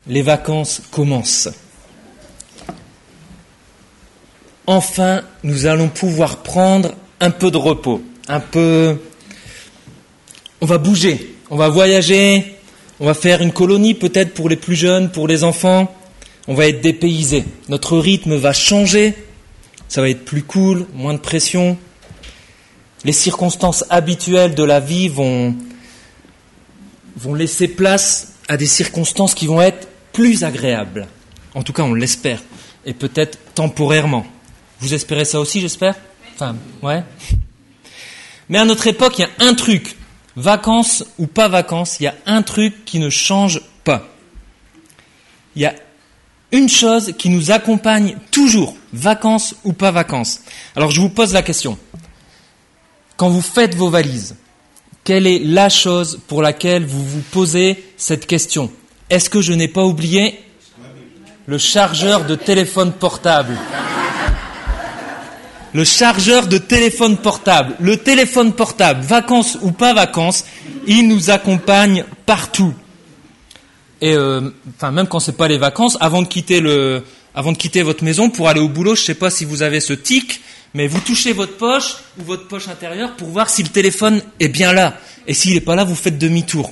les vacances commencent. Enfin, nous allons pouvoir prendre un peu de repos, on va bouger, on va voyager, on va faire une colonie peut-être pour les plus jeunes, pour les enfants, on va être dépaysés. Notre rythme va changer, ça va être plus cool, moins de pression. Les circonstances habituelles de la vie vont laisser place à des circonstances qui vont être plus agréables. En tout cas, on l'espère, et peut-être temporairement. Vous espérez ça aussi, j'espère ? Enfin, ouais. Mais à notre époque, il y a un truc, vacances ou pas vacances, il y a un truc qui ne change pas. Il y a une chose qui nous accompagne toujours, vacances ou pas vacances. Alors je vous pose la question. Quand vous faites vos valises, quelle est la chose pour laquelle vous vous posez cette question ? Est-ce que je n'ai pas oublié le chargeur de téléphone portable ? Le chargeur de téléphone portable. Le téléphone portable, vacances ou pas vacances, il nous accompagne partout. Et même quand c'est pas les vacances, avant de quitter votre maison pour aller au boulot, je sais pas si vous avez ce tic, mais vous touchez votre poche ou votre poche intérieure pour voir si le téléphone est bien là. Et s'il n'est pas là, vous faites demi-tour.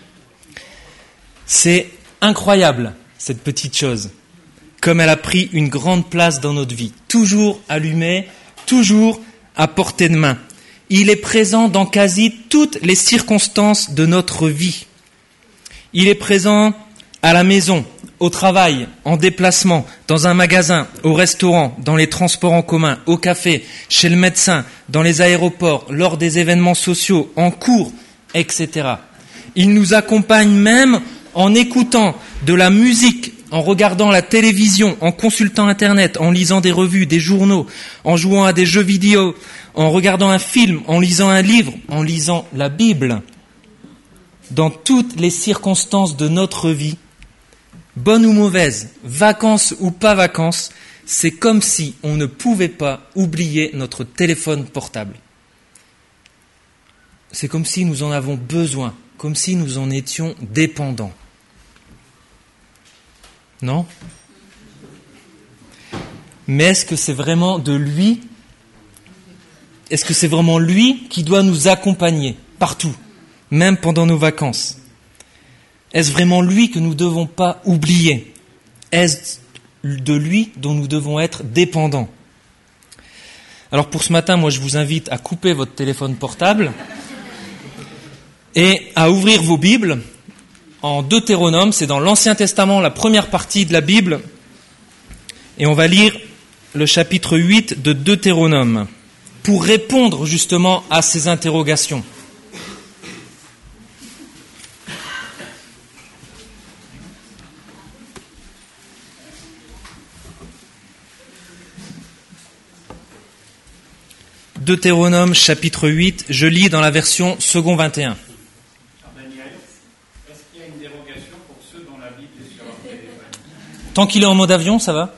C'est incroyable, cette petite chose. Comme elle a pris une grande place dans notre vie. Toujours allumé, toujours à portée de main. Il est présent dans quasi toutes les circonstances de notre vie. Il est présent à la maison, au travail, en déplacement, dans un magasin, au restaurant, dans les transports en commun, au café, chez le médecin, dans les aéroports, lors des événements sociaux, en cours, etc. Il nous accompagne même en écoutant de la musique, en regardant la télévision, en consultant Internet, en lisant des revues, des journaux, en jouant à des jeux vidéo, en regardant un film, en lisant un livre, en lisant la Bible. Dans toutes les circonstances de notre vie, bonnes ou mauvaises, vacances ou pas vacances, c'est comme si on ne pouvait pas oublier notre téléphone portable. C'est comme si nous en avons besoin, comme si nous en étions dépendants. Non ? Mais est-ce que c'est vraiment de lui ? Est-ce que c'est vraiment lui qui doit nous accompagner partout ? Même pendant nos vacances. Est-ce vraiment lui que nous ne devons pas oublier ? Est-ce de lui dont nous devons être dépendants ? Alors pour ce matin, moi je vous invite à couper votre téléphone portable et à ouvrir vos Bibles en Deutéronome. C'est dans l'Ancien Testament, la première partie de la Bible. Et on va lire le chapitre 8 de Deutéronome pour répondre justement à ces interrogations. Deutéronome chapitre 8, je lis dans la version second 21. Daniel, est-ce qu'il y a une dérogation pour ceux dont la Bible est sur leur téléphone ? Tant qu'il est en mode avion, ça va ?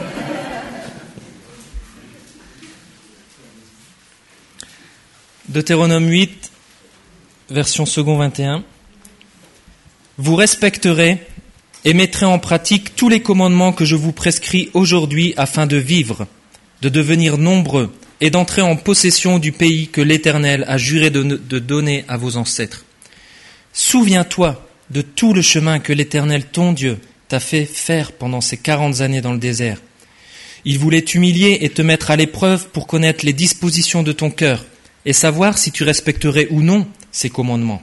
Deutéronome 8, version second 21. Vous respecterez et mettrez en pratique tous les commandements que je vous prescris aujourd'hui afin de vivre, de devenir nombreux, et d'entrer en possession du pays que l'Éternel a juré de donner à vos ancêtres. Souviens-toi de tout le chemin que l'Éternel, ton Dieu, t'a fait faire pendant ces 40 années dans le désert. Il voulait t'humilier et te mettre à l'épreuve pour connaître les dispositions de ton cœur et savoir si tu respecterais ou non ses commandements.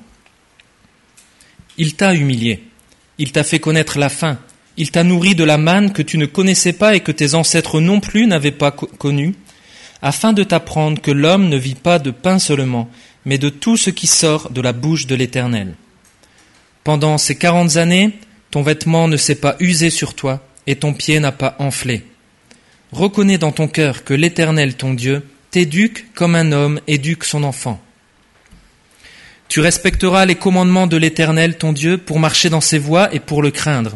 Il t'a humilié, il t'a fait connaître la faim, il t'a nourri de la manne que tu ne connaissais pas et que tes ancêtres non plus n'avaient pas connue, afin de t'apprendre que l'homme ne vit pas de pain seulement, mais de tout ce qui sort de la bouche de l'Éternel. Pendant ces 40 années, ton vêtement ne s'est pas usé sur toi, et ton pied n'a pas enflé. Reconnais dans ton cœur que l'Éternel, ton Dieu, t'éduque comme un homme éduque son enfant. Tu respecteras les commandements de l'Éternel, ton Dieu, pour marcher dans ses voies et pour le craindre,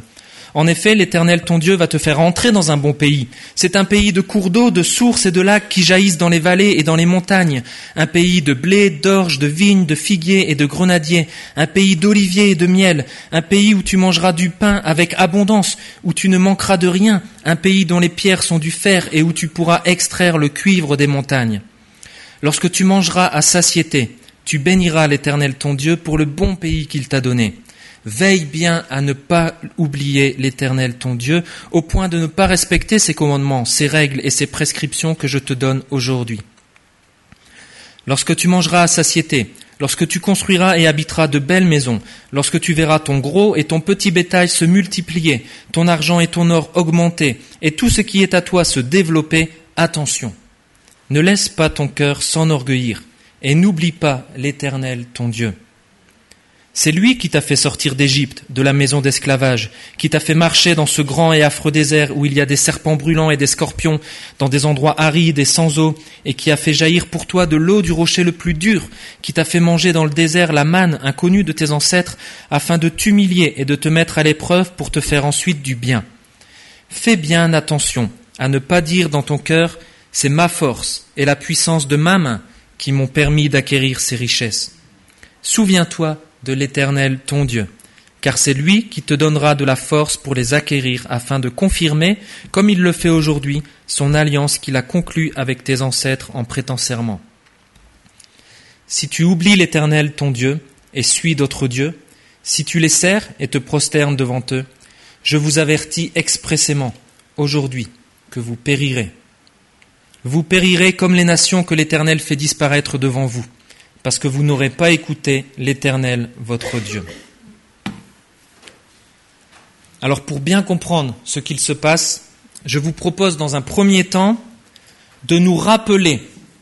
En effet, l'Éternel ton Dieu va te faire entrer dans un bon pays. C'est un pays de cours d'eau, de sources et de lacs qui jaillissent dans les vallées et dans les montagnes. Un pays de blé, d'orge, de vignes, de figuiers et de grenadiers. Un pays d'oliviers et de miel. Un pays où tu mangeras du pain avec abondance, où tu ne manqueras de rien. Un pays dont les pierres sont du fer et où tu pourras extraire le cuivre des montagnes. Lorsque tu mangeras à satiété, tu béniras l'Éternel ton Dieu pour le bon pays qu'il t'a donné. Veille bien à ne pas oublier l'Éternel ton Dieu, au point de ne pas respecter ses commandements, ses règles et ses prescriptions que je te donne aujourd'hui. Lorsque tu mangeras à satiété, lorsque tu construiras et habiteras de belles maisons, lorsque tu verras ton gros et ton petit bétail se multiplier, ton argent et ton or augmenter, et tout ce qui est à toi se développer, attention. Ne laisse pas ton cœur s'enorgueillir, et n'oublie pas l'Éternel ton Dieu. C'est lui qui t'a fait sortir d'Égypte, de la maison d'esclavage, qui t'a fait marcher dans ce grand et affreux désert où il y a des serpents brûlants et des scorpions, dans des endroits arides et sans eau, et qui a fait jaillir pour toi de l'eau du rocher le plus dur, qui t'a fait manger dans le désert la manne inconnue de tes ancêtres, afin de t'humilier et de te mettre à l'épreuve pour te faire ensuite du bien. Fais bien attention à ne pas dire dans ton cœur « c'est ma force et la puissance de ma main qui m'ont permis d'acquérir ces richesses ». Souviens-toi de l'Éternel ton Dieu, car c'est lui qui te donnera de la force pour les acquérir afin de confirmer, comme il le fait aujourd'hui, son alliance qu'il a conclue avec tes ancêtres en prêtant serment. Si tu oublies l'Éternel ton Dieu et suis d'autres dieux, si tu les sers et te prosternes devant eux, je vous avertis expressément aujourd'hui que vous périrez. Vous périrez comme les nations que l'Éternel fait disparaître devant vous, parce que vous n'aurez pas écouté l'Éternel, votre Dieu. Alors pour bien comprendre ce qu'il se passe, je vous propose dans un premier temps de nous rappeler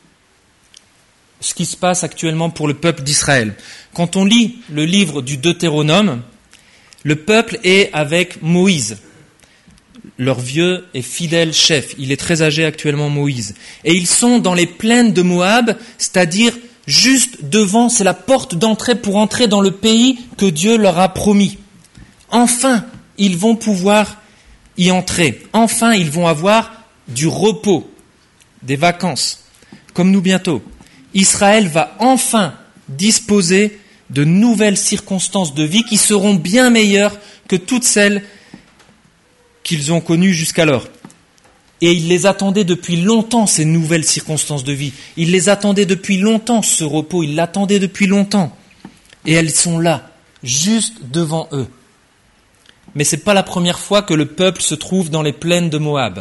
ce qui se passe actuellement pour le peuple d'Israël. Quand on lit le livre du Deutéronome, le peuple est avec Moïse, leur vieux et fidèle chef. Il est très âgé actuellement, Moïse. Et ils sont dans les plaines de Moab, c'est-à-dire juste devant, c'est la porte d'entrée pour entrer dans le pays que Dieu leur a promis. Enfin, ils vont pouvoir y entrer. Enfin, ils vont avoir du repos, des vacances, comme nous bientôt. Israël va enfin disposer de nouvelles circonstances de vie qui seront bien meilleures que toutes celles qu'ils ont connues jusqu'alors. Et ils les attendaient depuis longtemps, ces nouvelles circonstances de vie. Ils les attendaient depuis longtemps, ce repos. Ils l'attendaient depuis longtemps. Et elles sont là, juste devant eux. Mais ce n'est pas la première fois que le peuple se trouve dans les plaines de Moab,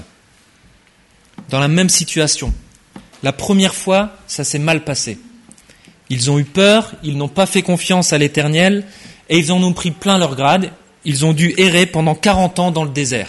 dans la même situation. La première fois, ça s'est mal passé. Ils ont eu peur, ils n'ont pas fait confiance à l'Éternel, et ils en ont pris plein leur grade. Ils ont dû errer pendant 40 ans dans le désert.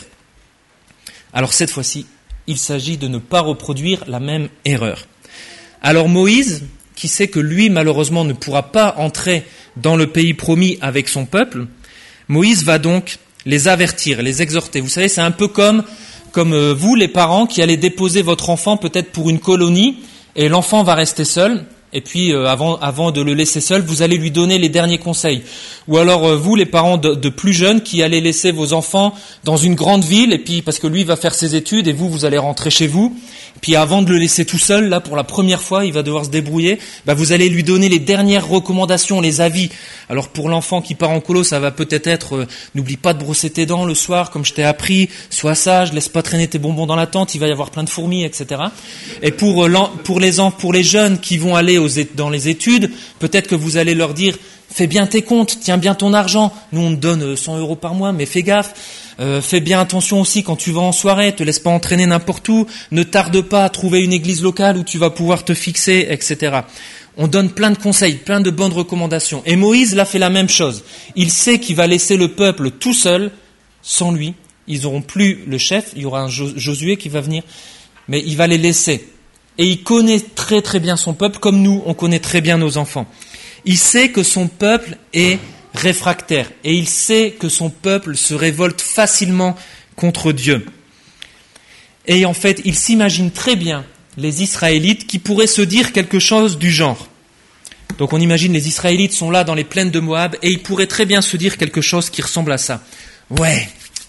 Alors cette fois-ci, il s'agit de ne pas reproduire la même erreur. Alors Moïse, qui sait que lui, malheureusement, ne pourra pas entrer dans le pays promis avec son peuple, Moïse va donc les avertir, les exhorter. Vous savez, c'est un peu comme vous, les parents, qui allez déposer votre enfant peut-être pour une colonie, et l'enfant va rester seul. Et puis, avant de le laisser seul, vous allez lui donner les derniers conseils. Ou alors, vous, les parents de plus jeunes, qui allez laisser vos enfants dans une grande ville, et puis parce que lui va faire ses études, et vous allez rentrer chez vous. Puis avant de le laisser tout seul, là, pour la première fois, il va devoir se débrouiller, vous allez lui donner les dernières recommandations, les avis. Alors pour l'enfant qui part en colo, ça va peut-être être n'oublie pas de brosser tes dents le soir, comme je t'ai appris, sois sage, laisse pas traîner tes bonbons dans la tente, il va y avoir plein de fourmis, etc. Et pour les jeunes qui vont aller dans les études, peut-être que vous allez leur dire fais bien tes comptes, tiens bien ton argent, nous on te donne 100 € par mois, mais fais gaffe, fais bien attention aussi quand tu vas en soirée, te laisse pas entraîner n'importe où, ne tarde pas à trouver une église locale où tu vas pouvoir te fixer, etc. On donne plein de conseils, plein de bonnes recommandations. Et Moïse l'a fait la même chose. Il sait qu'il va laisser le peuple tout seul, sans lui. Ils n'auront plus le chef, il y aura un Josué qui va venir, mais il va les laisser. Et il connaît très très bien son peuple, comme nous, on connaît très bien nos enfants. Il sait que son peuple est réfractaire, et il sait que son peuple se révolte facilement contre Dieu. Et en fait, il s'imagine très bien les Israélites qui pourraient se dire quelque chose du genre. Donc on imagine les Israélites sont là dans les plaines de Moab, et ils pourraient très bien se dire quelque chose qui ressemble à ça. Ouais,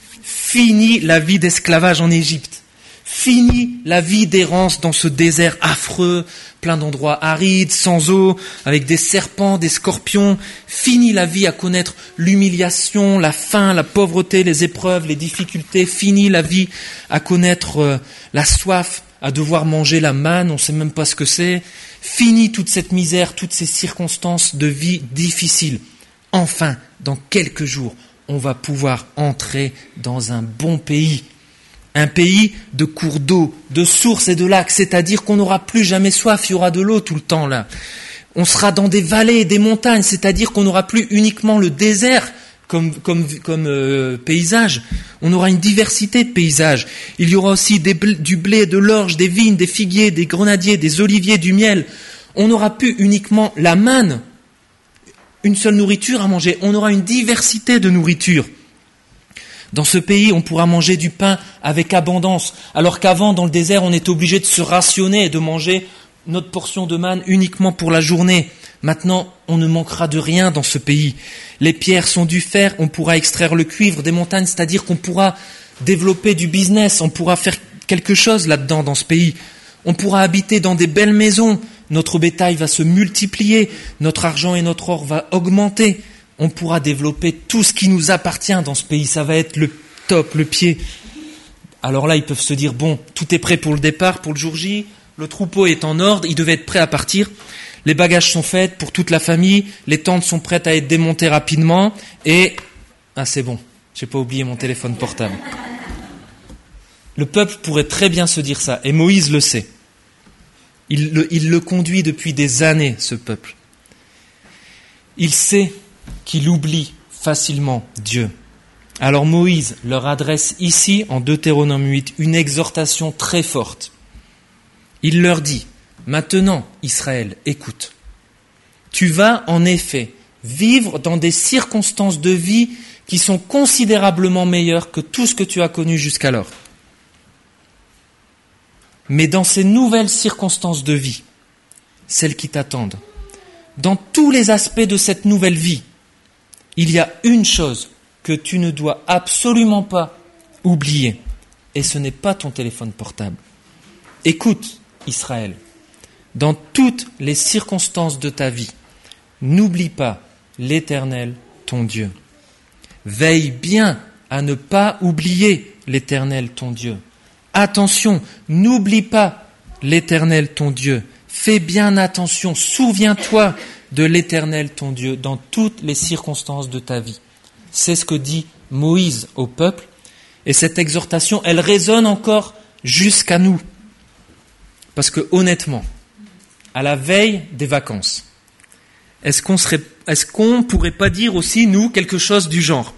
Fini la vie d'esclavage en Égypte. Fini la vie d'errance dans ce désert affreux, plein d'endroits arides, sans eau, avec des serpents, des scorpions. Fini la vie à connaître l'humiliation, la faim, la pauvreté, les épreuves, les difficultés. Fini la vie à connaître la soif, à devoir manger la manne, on ne sait même pas ce que c'est. Fini toute cette misère, toutes ces circonstances de vie difficiles. Enfin, dans quelques jours, on va pouvoir entrer dans un bon pays. Un pays de cours d'eau, de sources et de lacs, c'est-à-dire qu'on n'aura plus jamais soif, il y aura de l'eau tout le temps là. On sera dans des vallées et des montagnes, c'est-à-dire qu'on n'aura plus uniquement le désert comme paysage. On aura une diversité de paysages. Il y aura aussi du blé, de l'orge, des vignes, des figuiers, des grenadiers, des oliviers, du miel. On n'aura plus uniquement la manne, une seule nourriture à manger. On aura une diversité de nourriture. Dans ce pays, on pourra manger du pain avec abondance, alors qu'avant, dans le désert, on était obligé de se rationner et de manger notre portion de manne uniquement pour la journée. Maintenant, on ne manquera de rien dans ce pays. Les pierres sont du fer, on pourra extraire le cuivre des montagnes, c'est-à-dire qu'on pourra développer du business, on pourra faire quelque chose là-dedans dans ce pays. On pourra habiter dans des belles maisons, notre bétail va se multiplier, notre argent et notre or va augmenter. On pourra développer tout ce qui nous appartient dans ce pays. Ça va être le top, le pied. Alors là, ils peuvent se dire, bon, tout est prêt pour le départ, pour le jour J. Le troupeau est en ordre, il devait être prêt à partir. Les bagages sont faits pour toute la famille. Les tentes sont prêtes à être démontées rapidement. Et, c'est bon, j'ai pas oublié mon téléphone portable. Le peuple pourrait très bien se dire ça. Et Moïse le sait. Il le conduit depuis des années, ce peuple. Il sait qu'il oublie facilement Dieu. Alors Moïse leur adresse ici, en Deutéronome 8, une exhortation très forte. Il leur dit, maintenant, Israël, écoute. Tu vas en effet vivre dans des circonstances de vie qui sont considérablement meilleures que tout ce que tu as connu jusqu'alors. Mais dans ces nouvelles circonstances de vie, celles qui t'attendent, dans tous les aspects de cette nouvelle vie, il y a une chose que tu ne dois absolument pas oublier, et ce n'est pas ton téléphone portable. Écoute, Israël, dans toutes les circonstances de ta vie, n'oublie pas l'Éternel, ton Dieu. Veille bien à ne pas oublier l'Éternel, ton Dieu. Attention, n'oublie pas l'Éternel, ton Dieu. Fais bien attention, souviens-toi de l'Éternel, ton Dieu, dans toutes les circonstances de ta vie. C'est ce que dit Moïse au peuple. Et cette exhortation, elle résonne encore jusqu'à nous. Parce que honnêtement, à la veille des vacances, est-ce qu'on pourrait pas dire aussi, nous, quelque chose du genre,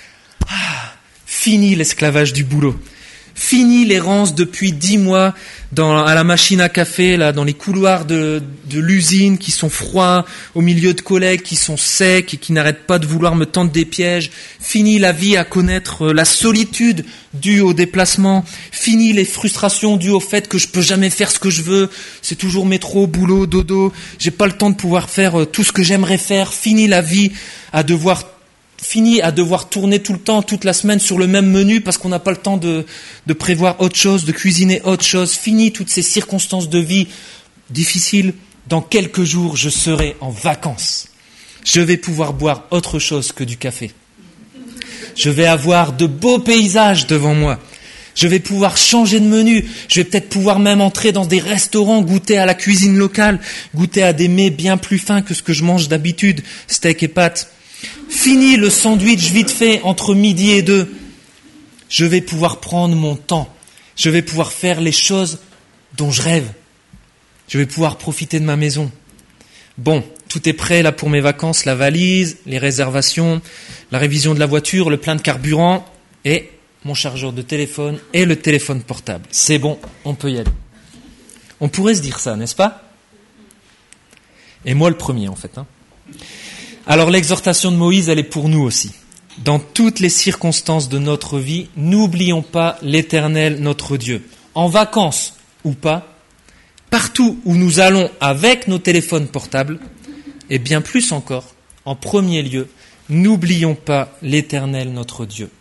fini l'esclavage du boulot. Fini l'errance depuis 10 mois à la machine à café, là, dans les couloirs de l'usine qui sont froids, au milieu de collègues qui sont secs et qui n'arrêtent pas de vouloir me tendre des pièges. Fini la vie à connaître la solitude due au déplacement. Fini les frustrations dues au fait que je peux jamais faire ce que je veux. C'est toujours métro, boulot, dodo. J'ai pas le temps de pouvoir faire tout ce que j'aimerais faire. Fini la vie à devoir tourner tout le temps, toute la semaine sur le même menu parce qu'on n'a pas le temps de prévoir autre chose, de cuisiner autre chose. Fini toutes ces circonstances de vie difficiles. Dans quelques jours, je serai en vacances. Je vais pouvoir boire autre chose que du café. Je vais avoir de beaux paysages devant moi. Je vais pouvoir changer de menu. Je vais peut-être pouvoir même entrer dans des restaurants, goûter à la cuisine locale, goûter à des mets bien plus fins que ce que je mange d'habitude, steak et pâtes. Fini le sandwich vite fait entre midi et 2. Je vais pouvoir prendre mon temps. Je vais pouvoir faire les choses dont je rêve. Je vais pouvoir profiter de ma maison. Bon, tout est prêt là pour mes vacances, la valise, les réservations, la révision de la voiture, le plein de carburant et mon chargeur de téléphone et le téléphone portable. C'est bon, on peut y aller. On pourrait se dire ça, n'est-ce pas ? Et moi le premier en fait. Alors l'exhortation de Moïse, elle est pour nous aussi. Dans toutes les circonstances de notre vie, n'oublions pas l'Éternel, notre Dieu. En vacances ou pas, partout où nous allons avec nos téléphones portables, et bien plus encore, en premier lieu, n'oublions pas l'Éternel, notre Dieu.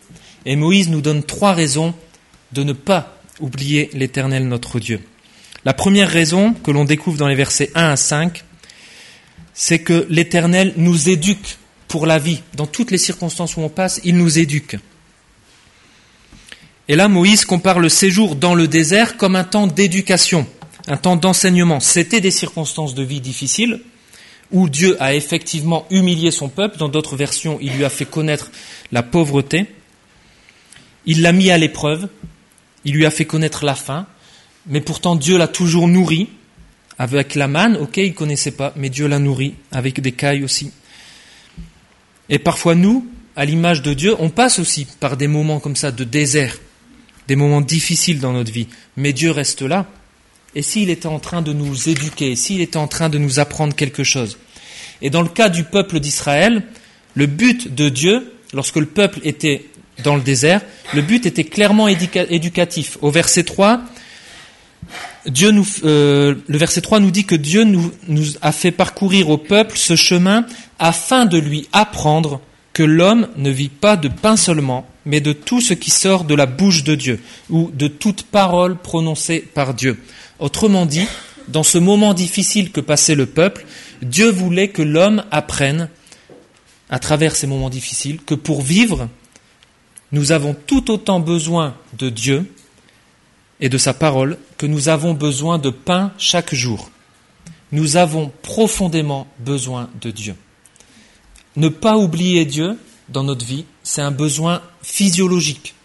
Et Moïse nous donne 3 raisons de ne pas oublier l'Éternel notre Dieu. La première raison que l'on découvre dans les versets 1 à 5, c'est que l'Éternel nous éduque pour la vie. Dans toutes les circonstances où on passe, il nous éduque. Et là, Moïse compare le séjour dans le désert comme un temps d'éducation, un temps d'enseignement. C'était des circonstances de vie difficiles, où Dieu a effectivement humilié son peuple. Dans d'autres versions, il lui a fait connaître la pauvreté. Il l'a mis à l'épreuve. Il lui a fait connaître la faim. Mais pourtant, Dieu l'a toujours nourri. Avec la manne, ok, il ne connaissait pas, mais Dieu l'a nourri, avec des cailles aussi. Et parfois, nous, à l'image de Dieu, on passe aussi par des moments comme ça de désert, des moments difficiles dans notre vie. Mais Dieu reste là. Et s'il était en train de nous éduquer, s'il était en train de nous apprendre quelque chose. Et dans le cas du peuple d'Israël, le but de Dieu, lorsque le peuple était dans le désert, le but était clairement éducatif. Au verset 3, le verset 3 nous dit que Dieu nous a fait parcourir au peuple ce chemin afin de lui apprendre que l'homme ne vit pas de pain seulement, mais de tout ce qui sort de la bouche de Dieu, ou de toute parole prononcée par Dieu. Autrement dit, dans ce moment difficile que passait le peuple, Dieu voulait que l'homme apprenne, à travers ces moments difficiles, que pour vivre, nous avons tout autant besoin de Dieu et de sa parole que nous avons besoin de pain chaque jour. Nous avons profondément besoin de Dieu. Ne pas oublier Dieu dans notre vie, c'est un besoin physiologique.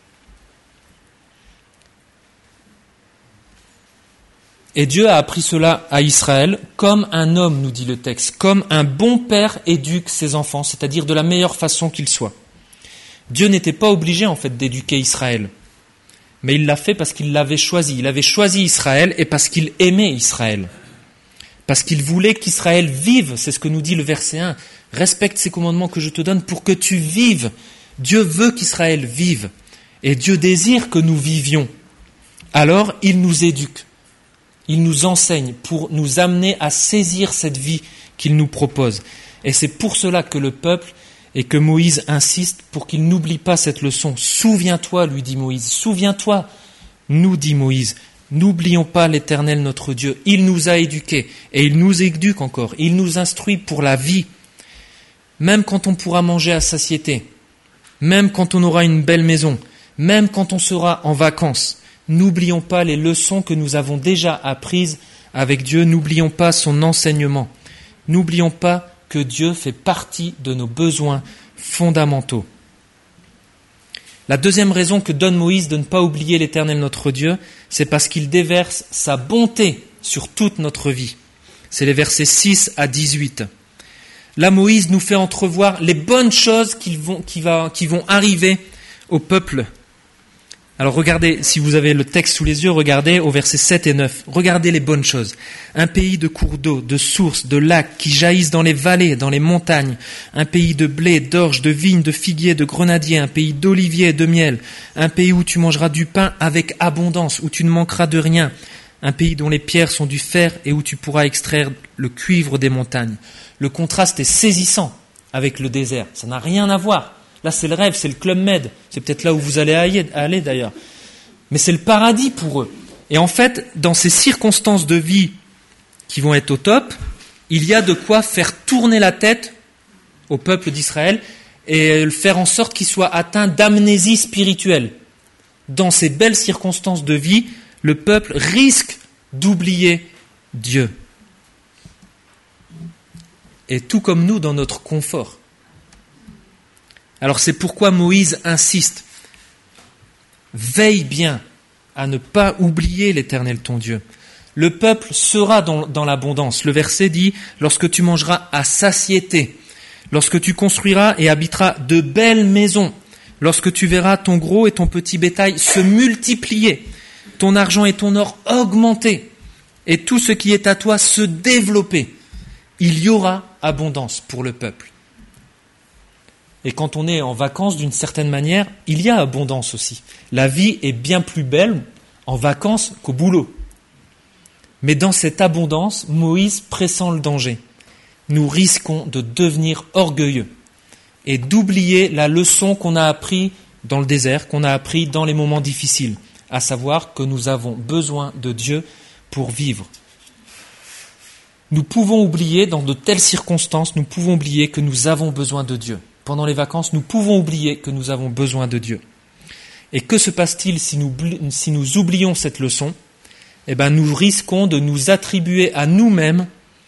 Et Dieu a appris cela à Israël comme un homme, nous dit le texte, comme un bon père éduque ses enfants, c'est-à-dire de la meilleure façon qu'il soit. Dieu n'était pas obligé en fait d'éduquer Israël, mais il l'a fait parce qu'il l'avait choisi. Il avait choisi Israël et parce qu'il aimait Israël, parce qu'il voulait qu'Israël vive, c'est ce que nous dit le verset 1, respecte ces commandements que je te donne pour que tu vives. Dieu veut qu'Israël vive et Dieu désire que nous vivions. Alors il nous éduque. Il nous enseigne pour nous amener à saisir cette vie qu'il nous propose. Et c'est pour cela que le peuple et que Moïse insiste pour qu'il n'oublie pas cette leçon. Souviens-toi, lui dit Moïse. Souviens-toi, nous dit Moïse. N'oublions pas l'Éternel notre Dieu. Il nous a éduqués et il nous éduque encore. Il nous instruit pour la vie. Même quand on pourra manger à satiété. Même quand on aura une belle maison. Même quand on sera en vacances. N'oublions pas les leçons que nous avons déjà apprises avec Dieu. N'oublions pas son enseignement. N'oublions pas que Dieu fait partie de nos besoins fondamentaux. La deuxième raison que donne Moïse de ne pas oublier l'Éternel notre Dieu, c'est parce qu'il déverse sa bonté sur toute notre vie. C'est les versets 6 à 18. Là, Moïse nous fait entrevoir les bonnes choses qui vont arriver au peuple. Alors regardez, si vous avez le texte sous les yeux, regardez au verset 7 et 9. Regardez les bonnes choses. Un pays de cours d'eau, de sources, de lacs qui jaillissent dans les vallées, dans les montagnes. Un pays de blé, d'orge, de vignes, de figuiers, de grenadiers. Un pays d'oliviers et de miel. Un pays où tu mangeras du pain avec abondance, où tu ne manqueras de rien. Un pays dont les pierres sont du fer et où tu pourras extraire le cuivre des montagnes. Le contraste est saisissant avec le désert. Ça n'a rien à voir. Là, c'est le rêve, c'est le Club Med. C'est peut-être là où vous allez aller d'ailleurs. Mais c'est le paradis pour eux. Et en fait, dans ces circonstances de vie qui vont être au top, il y a de quoi faire tourner la tête au peuple d'Israël et le faire en sorte qu'il soit atteint d'amnésie spirituelle. Dans ces belles circonstances de vie, le peuple risque d'oublier Dieu. Et tout comme nous dans notre confort. Alors c'est pourquoi Moïse insiste. Veille bien à ne pas oublier l'Éternel ton Dieu. Le peuple sera dans l'abondance. Le verset dit, lorsque tu mangeras à satiété, lorsque tu construiras et habiteras de belles maisons, lorsque tu verras ton gros et ton petit bétail se multiplier, ton argent et ton or augmenter, et tout ce qui est à toi se développer, il y aura abondance pour le peuple. Et quand on est en vacances, d'une certaine manière, il y a abondance aussi. La vie est bien plus belle en vacances qu'au boulot. Mais dans cette abondance, Moïse pressent le danger. Nous risquons de devenir orgueilleux et d'oublier la leçon qu'on a apprise dans le désert, qu'on a appris dans les moments difficiles, à savoir que nous avons besoin de Dieu pour vivre. Nous pouvons oublier, dans de telles circonstances, nous pouvons oublier que nous avons besoin de Dieu. Pendant les vacances, nous pouvons oublier que nous avons besoin de Dieu. Et que se passe-t-il si nous oublions cette leçon ? Eh bien, nous risquons de nous attribuer à nous-mêmes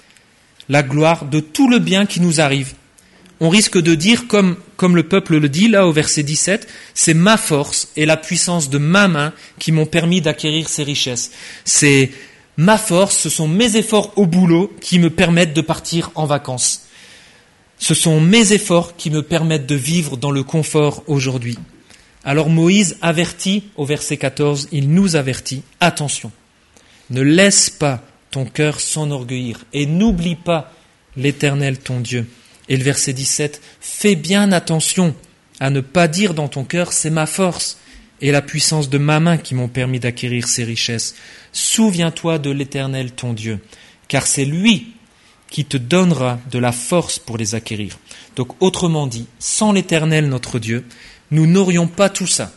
la gloire de tout le bien qui nous arrive. On risque de dire, comme le peuple le dit là au verset 17, c'est ma force et la puissance de ma main qui m'ont permis d'acquérir ces richesses. C'est ma force, ce sont mes efforts au boulot qui me permettent de partir en vacances. Ce sont mes efforts qui me permettent de vivre dans le confort aujourd'hui. Alors Moïse avertit au verset 14, il nous avertit, attention, ne laisse pas ton cœur s'enorgueillir et n'oublie pas l'Éternel ton Dieu. Et le verset 17, fais bien attention à ne pas dire dans ton cœur, c'est ma force et la puissance de ma main qui m'ont permis d'acquérir ces richesses. Souviens-toi de l'Éternel ton Dieu, car c'est lui qui te donnera de la force pour les acquérir. Donc autrement dit, sans l'Éternel notre Dieu, nous n'aurions pas tout ça.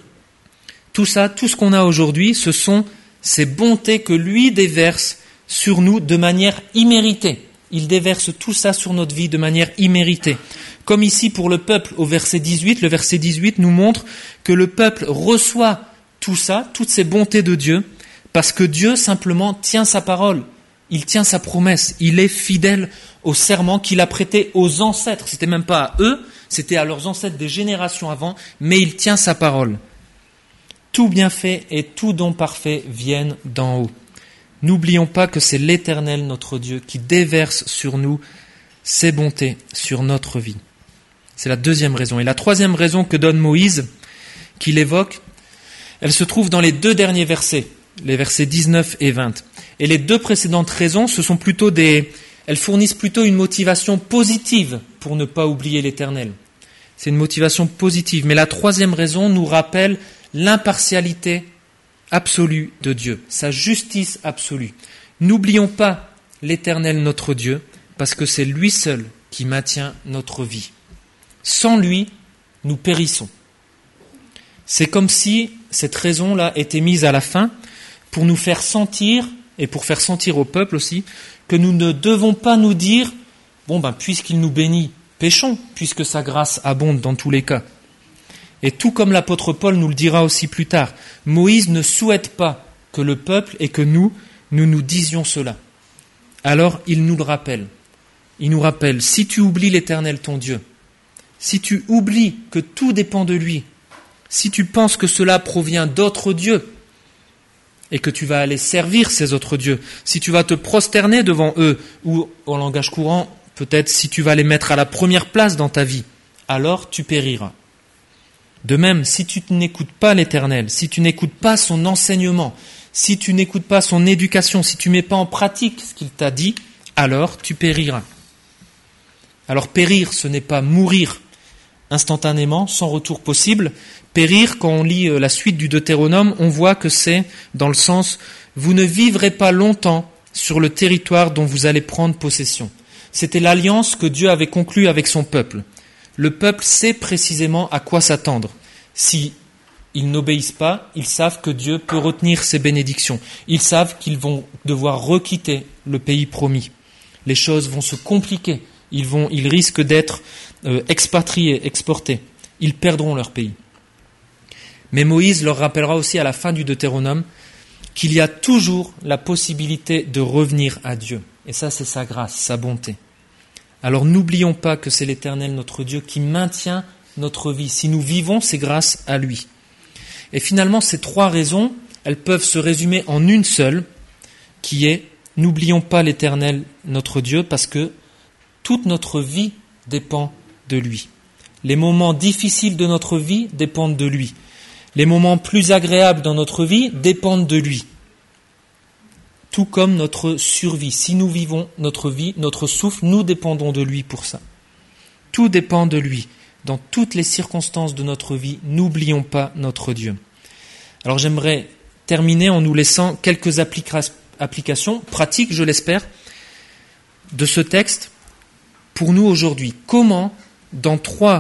Tout ça, tout ce qu'on a aujourd'hui, ce sont ces bontés que lui déverse sur nous de manière imméritée. Il déverse tout ça sur notre vie de manière imméritée. Comme ici pour le peuple au verset 18, le verset 18 nous montre que le peuple reçoit tout ça, toutes ces bontés de Dieu, parce que Dieu simplement tient sa parole, il tient sa promesse, il est fidèle au serment qu'il a prêté aux ancêtres. C'était même pas à eux, c'était à leurs ancêtres des générations avant, mais il tient sa parole. Tout bienfait et tout don parfait viennent d'en haut. N'oublions pas que c'est l'Éternel, notre Dieu, qui déverse sur nous ses bontés, sur notre vie. C'est la deuxième raison. Et la troisième raison que donne Moïse, qu'il évoque, elle se trouve dans les deux derniers versets, les versets 19 et 20. Et les deux précédentes raisons, elles fournissent plutôt une motivation positive pour ne pas oublier l'Éternel. C'est une motivation positive. Mais la troisième raison nous rappelle l'impartialité absolue de Dieu, sa justice absolue. N'oublions pas l'Éternel notre Dieu, parce que c'est lui seul qui maintient notre vie. Sans lui, nous périssons. C'est comme si cette raison-là était mise à la fin pour nous faire sentir, et pour faire sentir au peuple aussi, que nous ne devons pas nous dire « puisqu'il nous bénit, péchons, puisque sa grâce abonde dans tous les cas ». Et tout comme l'apôtre Paul nous le dira aussi plus tard, Moïse ne souhaite pas que le peuple et que nous disions cela. Alors il nous le rappelle. Il nous rappelle, si tu oublies l'Éternel ton Dieu, si tu oublies que tout dépend de lui, si tu penses que cela provient d'autres dieux et que tu vas aller servir ces autres dieux, si tu vas te prosterner devant eux, ou en langage courant, peut-être si tu vas les mettre à la première place dans ta vie, alors tu périras. De même, si tu n'écoutes pas l'Éternel, si tu n'écoutes pas son enseignement, si tu n'écoutes pas son éducation, si tu ne mets pas en pratique ce qu'il t'a dit, alors tu périras. Alors périr, ce n'est pas mourir instantanément, sans retour possible. Périr, quand on lit la suite du Deutéronome, on voit que c'est dans le sens « vous ne vivrez pas longtemps sur le territoire dont vous allez prendre possession ». C'était l'alliance que Dieu avait conclue avec son peuple. Le peuple sait précisément à quoi s'attendre. Si ils n'obéissent pas, ils savent que Dieu peut retenir ses bénédictions. Ils savent qu'ils vont devoir requitter le pays promis. Les choses vont se compliquer. Ils risquent d'être expatriés, exportés. Ils perdront leur pays. Mais Moïse leur rappellera aussi à la fin du Deutéronome qu'il y a toujours la possibilité de revenir à Dieu. Et ça, c'est sa grâce, sa bonté. Alors n'oublions pas que c'est l'Éternel notre Dieu qui maintient notre vie. Si nous vivons, c'est grâce à lui. Et finalement, ces trois raisons, elles peuvent se résumer en une seule, qui est « N'oublions pas l'Éternel notre Dieu, parce que toute notre vie dépend de lui. Les moments difficiles de notre vie dépendent de lui. Les moments plus agréables dans notre vie dépendent de lui. Tout comme notre survie. Si nous vivons notre vie, notre souffle, nous dépendons de lui pour ça. Tout dépend de lui. Dans toutes les circonstances de notre vie, n'oublions pas notre Dieu. Alors j'aimerais terminer en nous laissant quelques applications pratiques, je l'espère, de ce texte pour nous aujourd'hui. Comment, dans 3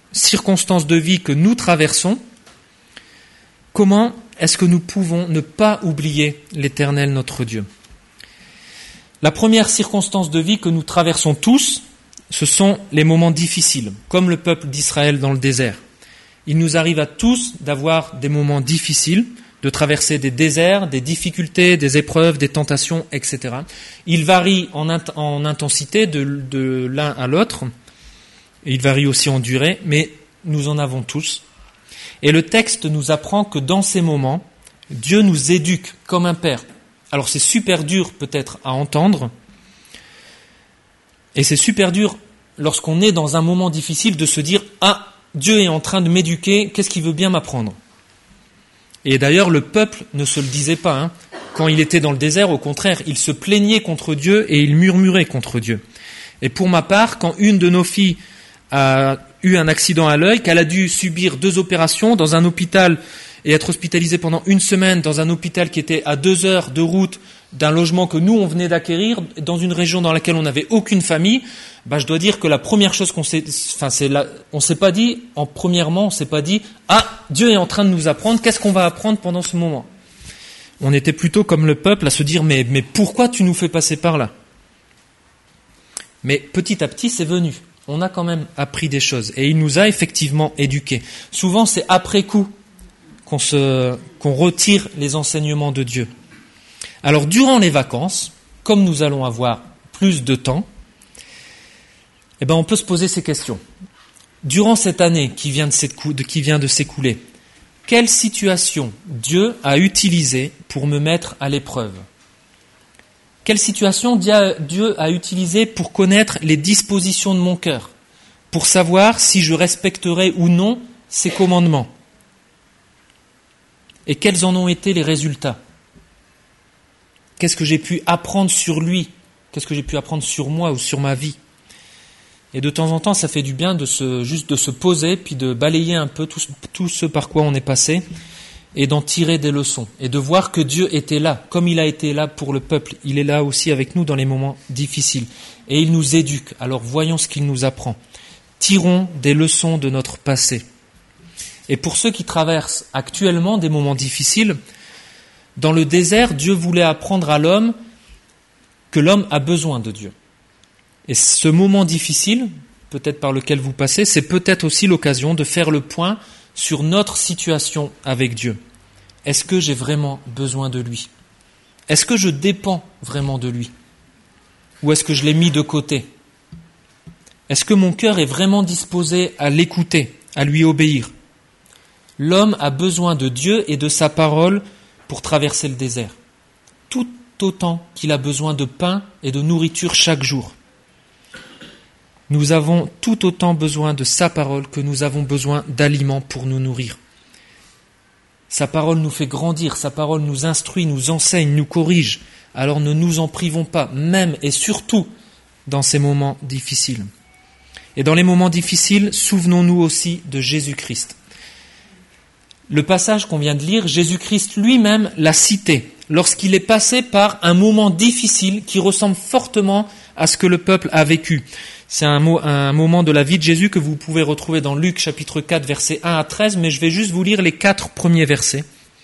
circonstances de vie que nous traversons, comment est-ce que nous pouvons ne pas oublier l'Éternel notre Dieu ? La première circonstance de vie que nous traversons tous, ce sont les moments difficiles, comme le peuple d'Israël dans le désert. Il nous arrive à tous d'avoir des moments difficiles, de traverser des déserts, des difficultés, des épreuves, des tentations, etc. Ils varient en intensité de l'un à l'autre, et ils varient aussi en durée, mais nous en avons tous. Et le texte nous apprend que dans ces moments, Dieu nous éduque comme un père. Alors c'est super dur peut-être à entendre, et c'est super dur lorsqu'on est dans un moment difficile de se dire « Ah, Dieu est en train de m'éduquer, qu'est-ce qu'il veut bien m'apprendre ?» Et d'ailleurs, le peuple ne se le disait pas. Hein. Quand il était dans le désert, au contraire, il se plaignait contre Dieu et il murmurait contre Dieu. Et pour ma part, quand une de nos filles a eu un accident à l'œil, qu'elle a dû subir 2 opérations dans un hôpital et être hospitalisée pendant 1 semaine dans un hôpital qui était à 2 heures de route d'un logement que nous, on venait d'acquérir, dans une région dans laquelle on n'avait aucune famille, je dois dire que la première chose on s'est pas dit, on s'est pas dit, ah, Dieu est en train de nous apprendre, qu'est-ce qu'on va apprendre pendant ce moment ? On était plutôt comme le peuple à se dire, mais pourquoi tu nous fais passer par là ? Mais petit à petit, c'est venu. On a quand même appris des choses. Et il nous a effectivement éduqués. Souvent, c'est après coup qu'on retire les enseignements de Dieu. Alors, durant les vacances, comme nous allons avoir plus de temps, on peut se poser ces questions. Durant cette année qui vient de s'écouler, quelle situation Dieu a utilisée pour me mettre à l'épreuve ? Quelle situation Dieu a utilisée pour connaître les dispositions de mon cœur, pour savoir si je respecterai ou non ses commandements ? Et quels en ont été les résultats ? Qu'est-ce que j'ai pu apprendre sur lui ? Qu'est-ce que j'ai pu apprendre sur moi ou sur ma vie ? Et de temps en temps, ça fait du bien juste de se poser, puis de balayer un peu tout ce par quoi on est passé, et d'en tirer des leçons, et de voir que Dieu était là, comme il a été là pour le peuple. Il est là aussi avec nous dans les moments difficiles. Et il nous éduque. Alors voyons ce qu'il nous apprend. Tirons des leçons de notre passé. Et pour ceux qui traversent actuellement des moments difficiles, dans le désert, Dieu voulait apprendre à l'homme que l'homme a besoin de Dieu. Et ce moment difficile, peut-être par lequel vous passez, c'est peut-être aussi l'occasion de faire le point sur notre situation avec Dieu. Est-ce que j'ai vraiment besoin de lui ? Est-ce que je dépends vraiment de lui ? Ou est-ce que je l'ai mis de côté ? Est-ce que mon cœur est vraiment disposé à l'écouter, à lui obéir ? L'homme a besoin de Dieu et de sa parole pour traverser le désert, tout autant qu'il a besoin de pain et de nourriture chaque jour. Nous avons tout autant besoin de sa parole que nous avons besoin d'aliments pour nous nourrir. Sa parole nous fait grandir, sa parole nous instruit, nous enseigne, nous corrige. Alors ne nous en privons pas, même et surtout dans ces moments difficiles. Et dans les moments difficiles, souvenons-nous aussi de Jésus-Christ. Le passage qu'on vient de lire, Jésus-Christ lui-même l'a cité lorsqu'il est passé par un moment difficile qui ressemble fortement à ce que le peuple a vécu. C'est un moment de la vie de Jésus que vous pouvez retrouver dans Luc chapitre 4, versets 1 à 13, mais je vais juste vous lire les 4 premiers versets.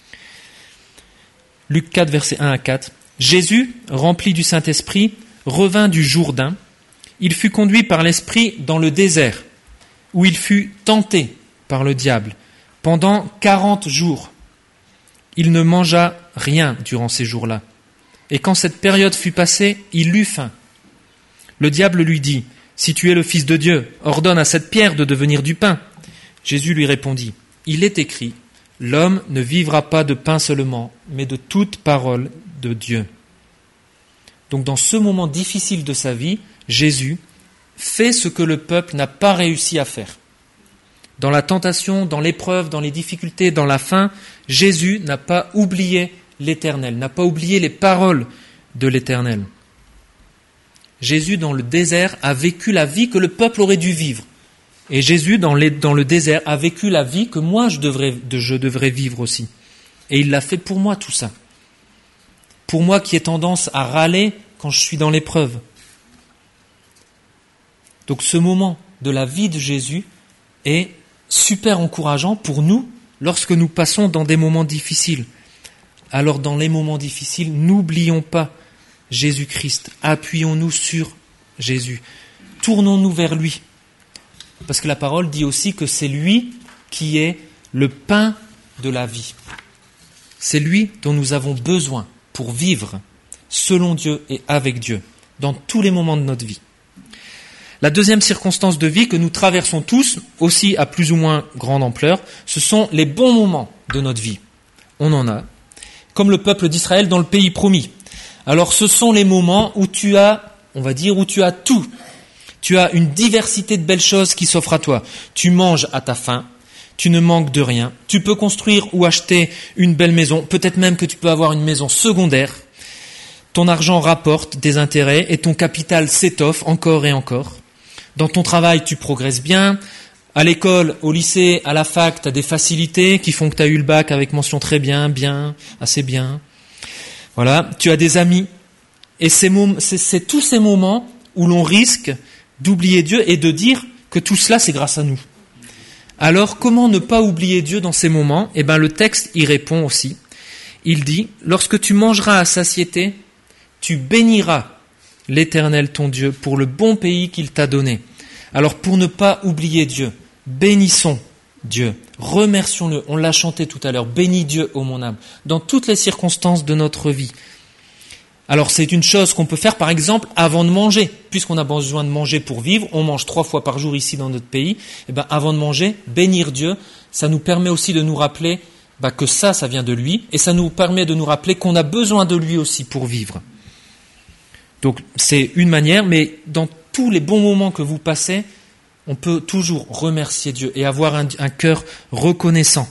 Luc 4, versets 1 à 4. Jésus, rempli du Saint-Esprit, revint du Jourdain. Il fut conduit par l'Esprit dans le désert, où il fut tenté par le diable. Pendant 40 jours, il ne mangea rien durant ces jours-là. Et quand cette période fut passée, il eut faim. Le diable lui dit, « Si tu es le Fils de Dieu, ordonne à cette pierre de devenir du pain. » Jésus lui répondit, « Il est écrit, l'homme ne vivra pas de pain seulement, mais de toute parole de Dieu. » Donc dans ce moment difficile de sa vie, Jésus fait ce que le peuple n'a pas réussi à faire. Dans la tentation, dans l'épreuve, dans les difficultés, dans la faim, Jésus n'a pas oublié l'Éternel, n'a pas oublié les paroles de l'Éternel. Jésus, dans le désert, a vécu la vie que le peuple aurait dû vivre. Et Jésus, dans le désert, a vécu la vie que moi, je devrais vivre aussi. Et il l'a fait pour moi, tout ça. Pour moi qui ai tendance à râler quand je suis dans l'épreuve. Donc ce moment de la vie de Jésus est super encourageant pour nous lorsque nous passons dans des moments difficiles. Alors dans les moments difficiles, n'oublions pas Jésus-Christ, appuyons-nous sur Jésus, tournons-nous vers lui. Parce que la parole dit aussi que c'est lui qui est le pain de la vie. C'est lui dont nous avons besoin pour vivre selon Dieu et avec Dieu, dans tous les moments de notre vie. La deuxième circonstance de vie que nous traversons tous, aussi à plus ou moins grande ampleur, ce sont les bons moments de notre vie. On en a, comme le peuple d'Israël dans le pays promis. Alors ce sont les moments où tu as, on va dire, où tu as tout. Tu as une diversité de belles choses qui s'offrent à toi. Tu manges à ta faim, tu ne manques de rien. Tu peux construire ou acheter une belle maison, peut-être même que tu peux avoir une maison secondaire. Ton argent rapporte des intérêts et ton capital s'étoffe encore et encore. Dans ton travail, tu progresses bien. À l'école, au lycée, à la fac, tu as des facilités qui font que tu as eu le bac avec mention très bien, bien, assez bien. Voilà, tu as des amis. Et c'est tous ces moments où l'on risque d'oublier Dieu et de dire que tout cela, c'est grâce à nous. Alors, comment ne pas oublier Dieu dans ces moments ? Eh bien, le texte y répond aussi. Il dit, « Lorsque tu mangeras à satiété, tu béniras l'Éternel ton Dieu pour le bon pays qu'il t'a donné. » Alors, pour ne pas oublier Dieu, bénissons Dieu, remercions-le. On l'a chanté tout à l'heure, « Bénis Dieu, ô mon âme », dans toutes les circonstances de notre vie. Alors, c'est une chose qu'on peut faire, par exemple, avant de manger. Puisqu'on a besoin de manger pour vivre, on mange 3 fois par jour ici dans notre pays. Eh bien, avant de manger, bénir Dieu, ça nous permet aussi de nous rappeler que ça vient de lui. Et ça nous permet de nous rappeler qu'on a besoin de lui aussi pour vivre. Donc, c'est une manière, mais dans tous les bons moments que vous passez, on peut toujours remercier Dieu et avoir un cœur reconnaissant.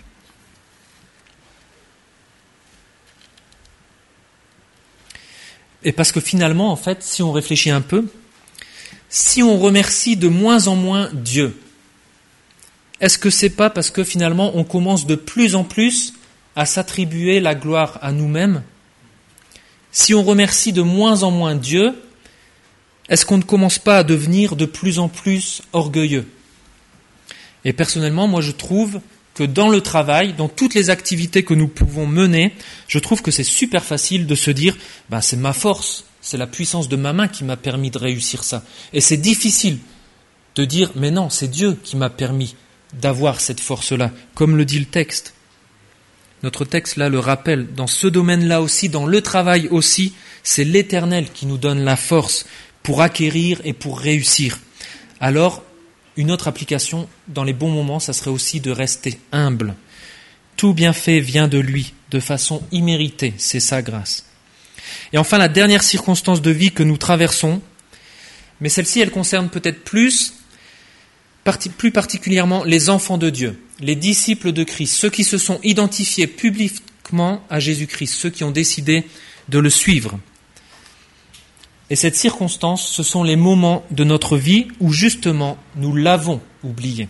Et parce que finalement, en fait, si on réfléchit un peu, si on remercie de moins en moins Dieu, est-ce que c'est pas parce que finalement on commence de plus en plus à s'attribuer la gloire à nous-mêmes ? Si on remercie de moins en moins Dieu, est-ce qu'on ne commence pas à devenir de plus en plus orgueilleux ? Et personnellement, moi je trouve que dans le travail, dans toutes les activités que nous pouvons mener, je trouve que c'est super facile de se dire c'est ma force, c'est la puissance de ma main qui m'a permis de réussir ça. Et c'est difficile de dire mais non, c'est Dieu qui m'a permis d'avoir cette force-là, comme le dit le texte. Notre texte là le rappelle, dans ce domaine-là aussi, dans le travail aussi, c'est l'Éternel qui nous donne la force pour acquérir et pour réussir. Alors, une autre application dans les bons moments, ça serait aussi de rester humble. Tout bienfait vient de lui, de façon imméritée, c'est sa grâce. Et enfin, la dernière circonstance de vie que nous traversons, mais celle-ci, elle concerne peut-être plus particulièrement les enfants de Dieu, les disciples de Christ, ceux qui se sont identifiés publiquement à Jésus-Christ, ceux qui ont décidé de le suivre. Et cette circonstance, ce sont les moments de notre vie où justement nous l'avons oublié.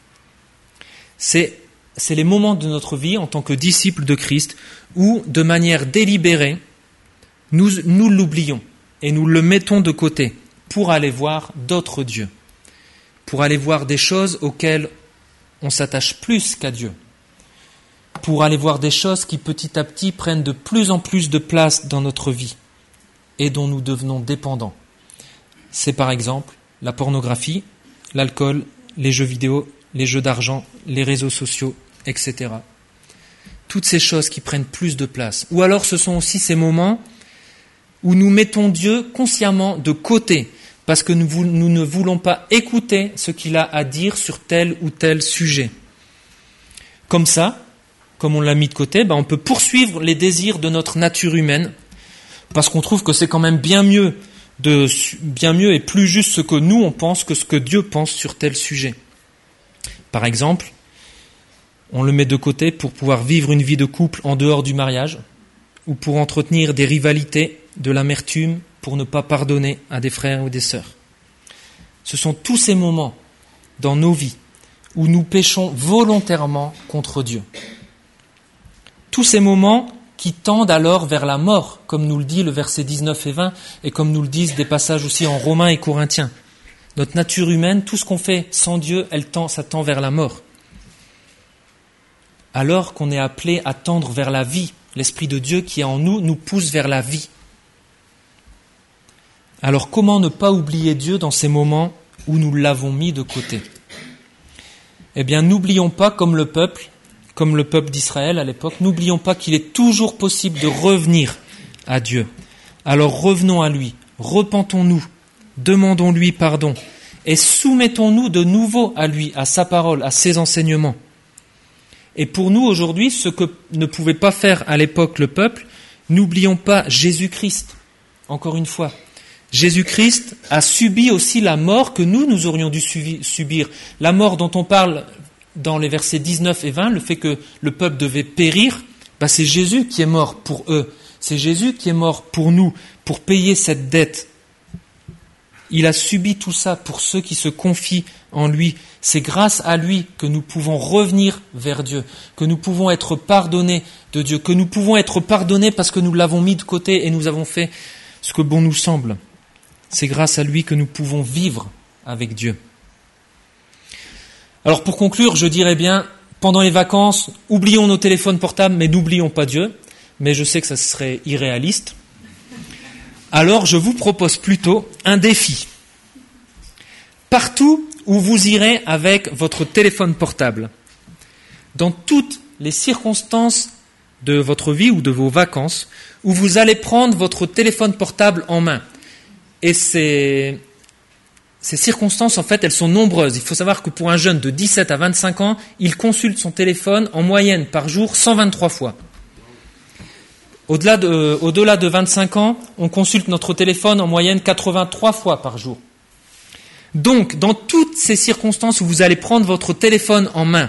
C'est les moments de notre vie en tant que disciples de Christ où, de manière délibérée, nous l'oublions et nous le mettons de côté pour aller voir d'autres dieux, pour aller voir des choses auxquelles on s'attache plus qu'à Dieu, pour aller voir des choses qui petit à petit prennent de plus en plus de place dans notre vie et dont nous devenons dépendants. C'est par exemple la pornographie, l'alcool, les jeux vidéo, les jeux d'argent, les réseaux sociaux, etc. Toutes ces choses qui prennent plus de place. Ou alors ce sont aussi ces moments où nous mettons Dieu consciemment de côté, parce que nous ne voulons pas écouter ce qu'il a à dire sur tel ou tel sujet. Comme ça, comme on l'a mis de côté, on peut poursuivre les désirs de notre nature humaine, parce qu'on trouve que c'est quand même bien mieux et plus juste ce que nous on pense que ce que Dieu pense sur tel sujet. Par exemple, on le met de côté pour pouvoir vivre une vie de couple en dehors du mariage, ou pour entretenir des rivalités, de l'amertume, pour ne pas pardonner à des frères ou des sœurs. Ce sont tous ces moments dans nos vies où nous péchons volontairement contre Dieu. Tous ces moments qui tendent alors vers la mort, comme nous le dit le verset 19 et 20, et comme nous le disent des passages aussi en Romains et Corinthiens. Notre nature humaine, tout ce qu'on fait sans Dieu, ça tend vers la mort. Alors qu'on est appelé à tendre vers la vie. L'Esprit de Dieu qui est en nous pousse vers la vie. Alors comment ne pas oublier Dieu dans ces moments où nous l'avons mis de côté ? Eh bien, n'oublions pas, comme le peuple d'Israël à l'époque, n'oublions pas qu'il est toujours possible de revenir à Dieu. Alors revenons à lui, repentons-nous, demandons-lui pardon et soumettons-nous de nouveau à lui, à sa parole, à ses enseignements. Et pour nous aujourd'hui, ce que ne pouvait pas faire à l'époque le peuple, n'oublions pas Jésus-Christ. Encore une fois, Jésus-Christ a subi aussi la mort que nous aurions dû subir. La mort dont on parle dans les versets 19 et 20, le fait que le peuple devait périr, c'est Jésus qui est mort pour eux. C'est Jésus qui est mort pour nous, pour payer cette dette. Il a subi tout ça pour ceux qui se confient en lui. C'est grâce à lui que nous pouvons revenir vers Dieu, que nous pouvons être pardonnés de Dieu, que nous pouvons être pardonnés parce que nous l'avons mis de côté et nous avons fait ce que bon nous semble. C'est grâce à lui que nous pouvons vivre avec Dieu. Alors pour conclure, je dirais bien, pendant les vacances, oublions nos téléphones portables, mais n'oublions pas Dieu. Mais je sais que ça serait irréaliste. Alors je vous propose plutôt un défi. Partout où vous irez avec votre téléphone portable, dans toutes les circonstances de votre vie ou de vos vacances, où vous allez prendre votre téléphone portable en main. Et ces circonstances, en fait, elles sont nombreuses. Il faut savoir que pour un jeune de 17 à 25 ans, il consulte son téléphone en moyenne par jour 123 fois. Au-delà de 25 ans, on consulte notre téléphone en moyenne 83 fois par jour. Donc, dans toutes ces circonstances où vous allez prendre votre téléphone en main,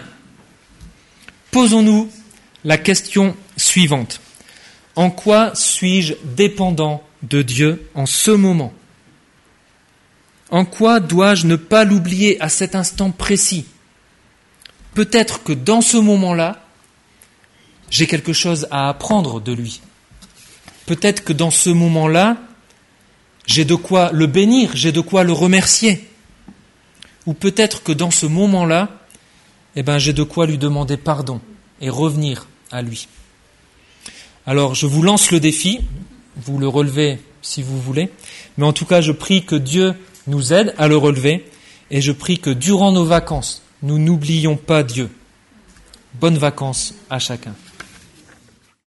posons-nous la question suivante. En quoi suis-je dépendant de Dieu en ce moment ? En quoi dois-je ne pas l'oublier à cet instant précis ? Peut-être que dans ce moment-là, j'ai quelque chose à apprendre de lui. Peut-être que dans ce moment-là, j'ai de quoi le bénir, j'ai de quoi le remercier. Ou peut-être que dans ce moment-là, j'ai de quoi lui demander pardon et revenir à lui. Alors, je vous lance le défi, vous le relevez si vous voulez, mais en tout cas, je prie que Dieu nous aide à le relever et je prie que durant nos vacances, nous n'oublions pas Dieu. Bonnes vacances à chacun.